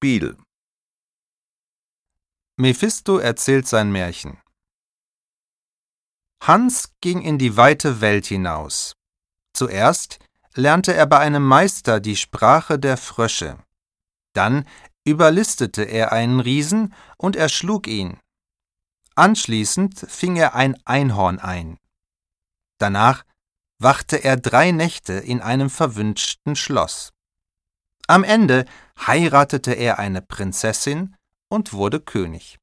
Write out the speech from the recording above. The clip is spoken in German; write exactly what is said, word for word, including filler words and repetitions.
Spiel. Mephisto erzählt sein Märchen. Hans ging in die weite Welt hinaus. Zuerst lernte er bei einem Meister die Sprache der Frösche. Dann überlistete er einen Riesen und erschlug ihn. Anschließend fing er ein Einhorn ein. Danach wachte er drei Nächte in einem verwünschten Schloss. Am Ende heiratete er eine Prinzessin und wurde König.